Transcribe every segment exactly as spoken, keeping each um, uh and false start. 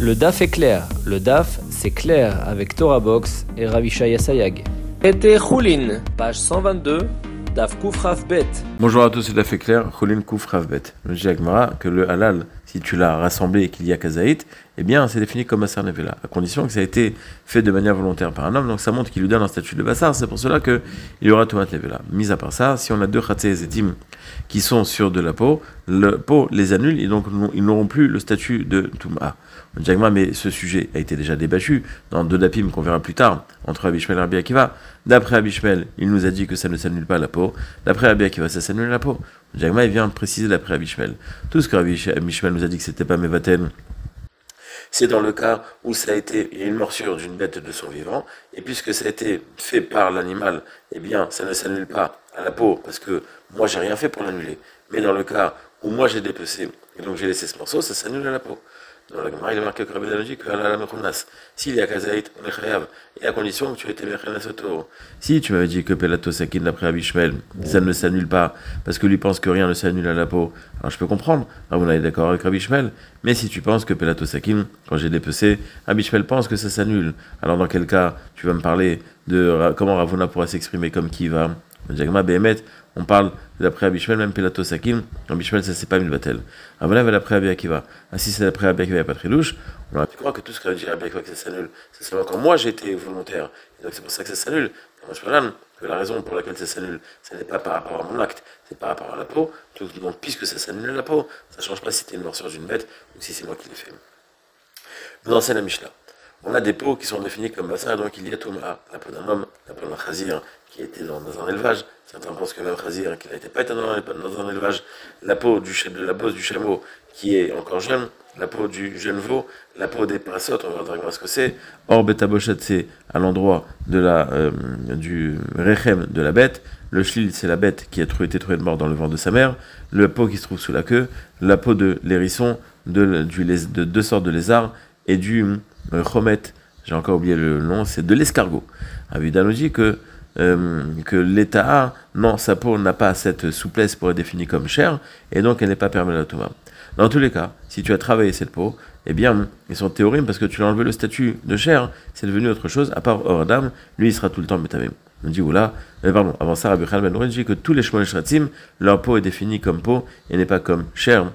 Le daf est clair. Le daf, c'est clair avec Torah Box et Ravi Shaya Sayag. Été Choulin, page cent vingt-deux, daf Kouf Rav Bet. Bonjour à tous, c'est daf est clair, Choulin Kouf Rav Bet. Je dis à Gemara que le halal, si tu l'as rassemblé et qu'il y a kazaït, eh bien c'est défini comme Basar Nevela, à condition que ça a été fait de manière volontaire par un homme, donc ça montre qu'il lui donne un statut de Basar, c'est pour cela qu'il y aura Tomat Nevela. Mis à part ça, si on a deux Khatzé et Zetim qui sont sur de la peau, le peau les annule et donc ils n'auront plus le statut de Touma. Mais ce sujet a été déjà débattu dans deux dapim qu'on verra plus tard entre Rabbi Shmuel et Rabbi Akiva. D'après Rabbi Shmuel, il nous a dit que ça ne s'annule pas la peau. D'après Rabbi Akiva, ça s'annule la peau. Jagma, il vient préciser d'après Rabbi Shmuel. Tout ce que Rabbi Shmuel nous a dit que c'était pas Mevatel, c'est dans le cas où ça a été une morsure d'une bête de son vivant, et puisque ça a été fait par l'animal, eh bien, ça ne s'annule pas à la peau, parce que moi, j'ai rien fait pour l'annuler. Mais dans le cas où moi, j'ai dépecé, et donc j'ai laissé ce morceau, ça s'annule à la peau. Dans la Gemara, il est marqué que Rabbi Dan dit que Allah la mechunas. S'il y a kazaït, on est chayav, et à condition que tu aies été mechunas au taureau. Si tu m'avais dit que Pelato Sakin d'après Rabbi Shmuel, ça ne s'annule pas, parce que lui pense que rien ne s'annule à la peau, alors je peux comprendre, alors vous n'êtes d'accord avec Rabbi Shmuel, mais si tu penses que Pelato Sakin, quand j'ai dépecé, Rabbi Shmuel pense que ça s'annule, alors dans quel cas tu vas me parler de comment Ravuna pourra s'exprimer comme qui va? Jagma Behemet, on parle d'après Rabbi Shmuel, même Pelato Sakin, Rabbi Shmuel ça c'est pas Milvatel. Ravuna va d'après Rabbi Akiva. Ah si c'est d'après Rabbi Akiva, il n'y a pas de tridouche, on aurait pu croire que tout ce que dit Rabbi Akiva que ça s'annule, c'est seulement quand moi j'ai été volontaire, et donc c'est pour ça que ça s'annule. Moi je parle que la raison pour laquelle ça s'annule, ce n'est pas par rapport à mon acte, c'est par rapport à la peau, donc puisque ça s'annule à la peau, ça ne change pas si c'était une morsure d'une bête ou si c'est moi qui l'ai fait. Nous enseigne la Mishnah. On a des peaux qui sont définies comme bassin, donc il y a Touma, la peau d'un homme, la peau d'un chazir qui était dans, dans un élevage. Certains pensent que même chazir qui n'était pas été dans un, dans un élevage, la peau du, de la bosse du chameau qui est encore jeune, la peau du jeune veau, la peau des parasotes, on va voir ce que c'est. Or, Betabochet, c'est à l'endroit de la, euh, du rechem de la bête. Le shlil, c'est la bête qui a été trouvée de mort dans le ventre de sa mère. Le peau qui se trouve sous la queue. La peau de l'hérisson, de, du, de deux sortes de lézards et du euh, chomet, j'ai encore oublié le nom, c'est de l'escargot. Avidan nous dit que, euh, que l'état, non, sa peau n'a pas cette souplesse pour être définie comme chair, et donc elle n'est pas permis à la Touma. Dans tous les cas, si tu as travaillé cette peau, eh bien, ils sont théorimes parce que tu as enlevé le statut de chair, c'est devenu autre chose, à part Oradam, lui il sera tout le temps métamé. On dit, oula, mais pardon, avant ça, Rabbi Khan Ben Nourri dit que tous les Shmon Shratzim, leur peau est définie comme peau et n'est pas comme chair.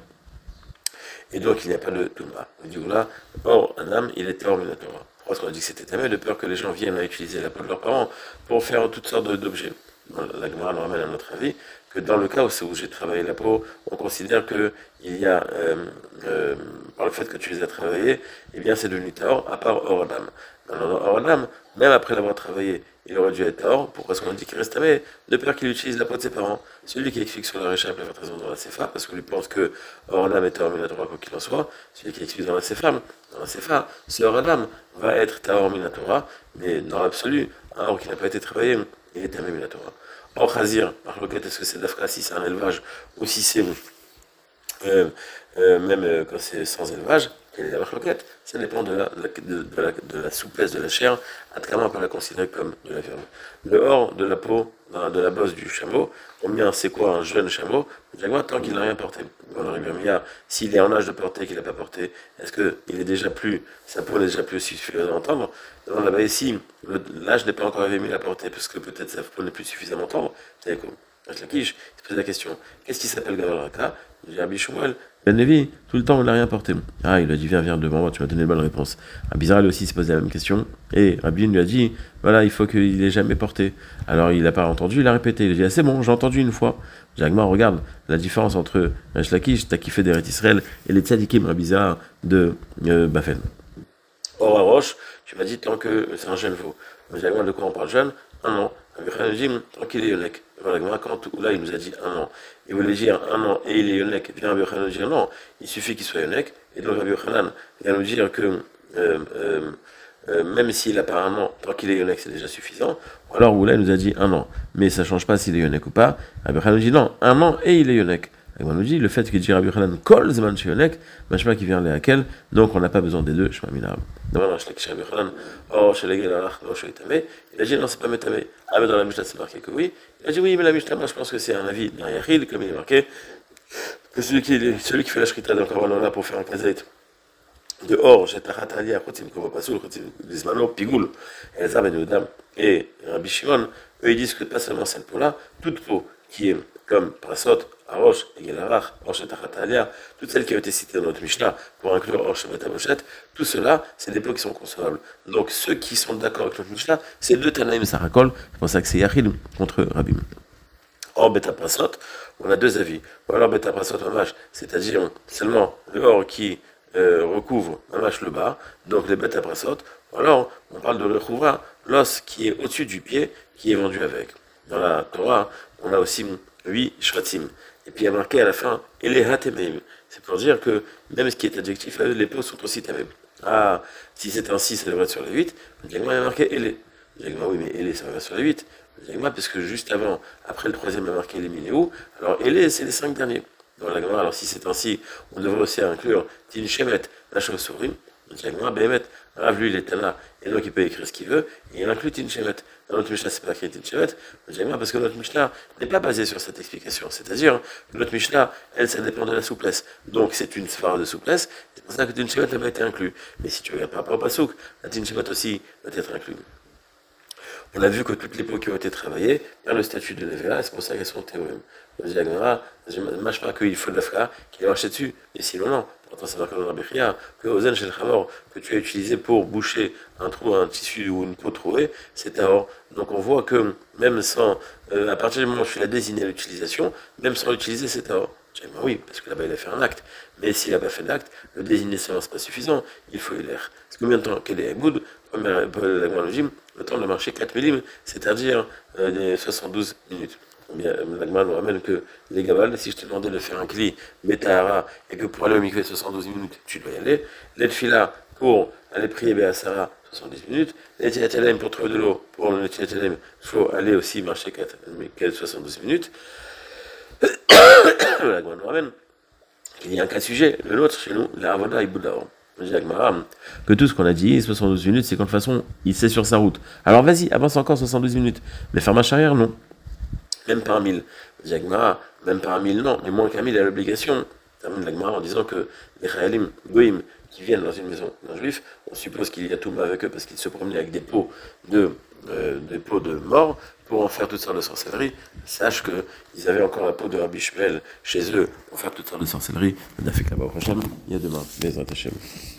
Et donc il n'y a pas de Touma. On dit, oula, or, un âme, il était hors Minatora. Pourquoi est-ce qu'on a dit que c'était tamé? De peur que les gens viennent à utiliser la peau de leurs parents pour faire toutes sortes d'objets. La Gemara nous ramène à notre avis que dans le cas où, où j'ai travaillé la peau, on considère qu'il y a, euh, euh, par le fait que tu les as travaillés, eh bien c'est devenu Taor, à part Oradam. Alors Oradam, même après l'avoir travaillé, il aurait dû être Taor. Pourquoi est-ce qu'on dit qu'il reste tamé? De peur qu'il utilise la peau de ses parents. Celui qui explique sur la réchappe la raison dans la Sefa, parce qu'on lui pense que Oradam est Taor Minatora, quoi qu'il en soit, celui qui explique dans la Sefa, dans la Sefa, ce Oradam va être Taor Minatora, mais dans l'absolu, un or qui n'a pas été travaillé, il est tamé Minatora. Or, Khazir, est-ce que c'est d'Afka si c'est un élevage ou si c'est euh, euh, même euh, quand c'est sans élevage, quelle est la marloquette? Ça dépend de la, de, de, la, de la souplesse de la chair, à comment on peut la considérer comme de la viande. Le hors de la peau, de la bosse du chameau, combien c'est quoi un jeune chameau? Tant qu'il n'a rien porté. S'il est en âge de porter, qu'il n'a pas porté, est-ce qu'il est déjà plus, sa peau n'est déjà plus suffisamment tendre? Non, là-bas ici, l'âge n'est pas encore arrivé à porter, parce que peut-être sa peau n'est plus suffisamment tendre. C'est quoi? Avec la quiche, il se pose la question, qu'est-ce qui s'appelle Gaval Raka? Il dit Rabbi Shmuel, Ben Levi, tout le temps on n'a rien porté. Ah, il a dit viens, viens devant moi, tu m'as donné une bonne réponse. Rabbi Zara lui aussi se posait la même question, et Rabbi lui a dit, voilà, il faut qu'il ait jamais porté. Alors il n'a pas entendu, il a répété, il a dit ah, c'est bon, j'ai entendu une fois. Jagma, regarde la différence entre Resh Lakish, t'as kiffé d'Eret Israël, et les tzadikim Rabbi Zara de euh, Bafen. Or à Roche, tu m'as dit tant que c'est un jeune veau. Jagma, de quoi on parle jeune? Un an. Rabbi Khan dit tant qu'il est yonek. Quand là il nous a dit un an, il voulait dire un an et il est yonek, vient Rabbi Khan nous dire non, il suffit qu'il soit yonek, et donc Rabbi Khan vient nous dire que euh, euh, euh, même s'il a pas un an, tant qu'il est yonek c'est déjà suffisant, ou alors Oula nous a dit un an, mais ça ne change pas s'il est yonek ou pas, Rabbi Khan nous dit non, un an et il est yonek. Et on nous dit le fait qu'il dit Rabbi Khan kol zeman sheyonek, machma qui vient les hakel, donc on n'a pas besoin des deux, shma minab. Demande à Rabbi Khan, oh chez les gars là, je suis tamé. Il a dit non, c'est pas métamé. Ah mais dans la Mishnah c'est marqué que oui. Il a dit oui, mais la Mishnah, moi je pense que c'est un avis d'un Yachid, comme il est marqué, que celui qui, celui qui fait la shrita d'un korban là pour faire un kazaït, dehors, j'ai Tachatalia, Chotim Kovopasul, Chotim Lismano, Pigoul, Elzar Ben Yehuda et Rabbi Shimon, eux ils disent que pas seulement cette peau-là, toute peau qui est comme Prasot, Arosh, Egelarach, Rosh et Tachatalia, toutes celles qui ont été citées dans notre Mishnah pour inclure Rosh et Betamoshet, tout cela, c'est des peaux qui sont consommables. Donc ceux qui sont d'accord avec notre Mishnah, c'est deux Tanaïm Sarakol, c'est pour ça que c'est Yachid contre Rabim. Or, Beta Prasot, on a deux avis. Ou alors Beta Prasot Mamash, c'est-à-dire seulement le or qui euh, recouvre Mamash le bas, donc les Beta Prasot, ou alors on parle de recouvra, l'os qui est au-dessus du pied, qui est vendu avec. Dans la Torah, on a aussi huit Shvatim. Et puis il y a marqué à la fin, Ele Hatemeim. C'est pour dire que même ce qui est adjectif, les peaux sont aussi Tamem. Ah, si c'était un six, ça devrait être sur les huit. Il y a marqué Ele. Oui, mais Ele, ça va sur les huit. Parce que juste avant, après le troisième, il a marqué les Minéou. Alors, Ele, c'est les cinq derniers. Dans la Gemara, alors si c'est ainsi, on devrait aussi inclure Tin Shemet, la chauve-souris. Donc, la Gemara, Behemet, Rav, lui, il est Tana, et donc il peut écrire ce qu'il veut, et il inclut Tin Shemet. Dans notre Mishnah, c'est pas écrit Tin Shemet, parce que notre Mishnah n'est pas basée sur cette explication. C'est-à-dire que notre Mishnah, elle, ça dépend de la souplesse. Donc, c'est une sphère de souplesse, c'est pour ça que Tin Shemet n'a pas été inclus. Mais si tu regardes par rapport au Pasouk, la Tin Shemet aussi doit être inclus. On a vu que toutes les peaux qui ont été travaillées perdent le statut de Nevela, c'est pour ça qu'elles sont théorèmes. On dit à Gemara, je ne mâche pas qu'il faut de la fla, qu'il a marché dessus, mais sinon non. Pourtant, c'est marqué dans la Bechia que Ozen chez le Khamor, que tu as utilisé pour boucher un trou, un tissu ou une peau trouvée, c'est or. Donc on voit que même sans, euh, à partir du moment où je l'ai désigné l'utilisation, même sans l'utiliser, c'est or. Oui, parce que là-bas il a fait un acte. Mais s'il n'a pas fait d'acte, le désigner seulement c'est pas suffisant, il faut l'air. Parce que combien de temps qu'elle est à Goud, le temps de marcher quatre millimètres, c'est-à-dire euh, soixante-douze minutes. Bien, l'Agma nous ramène que les Gabal, si je te demandais de faire un cli Betahara et que pour aller au mikvé soixante-douze minutes, tu dois y aller. Les Tfila pour aller prier Béasara soixante-dix minutes. Les Tiatelem pour trouver de l'eau, pour le Tiatelem, il faut aller aussi marcher soixante-douze minutes. L'Agma nous ramène qu'il y a un cas sujet, le nôtre chez nous, la Avoda et Bouddha. Que tout ce qu'on a dit, soixante-douze minutes, c'est quand de toute façon, il sait sur sa route. Alors vas-y, avance encore soixante-douze minutes. Mais faire marche arrière, non. Même par mille. Diagmara, même par mille, non. Mais moins qu'un mille, il a l'obligation. Termine l'Agmara en disant que les Chayalim, Goïm, qui viennent dans une maison d'un juif, on suppose qu'il y a tout le monde avec eux parce qu'ils se promenaient avec des pots de, euh, des pots de mort pour en faire toutes sortes de sorcellerie. Sache qu'ils avaient encore la peau de Rabbi Shmuel chez eux pour faire toutes sortes de sorcellerie. On a fait là-bas au prochain. Il y a demain. Les Hashem.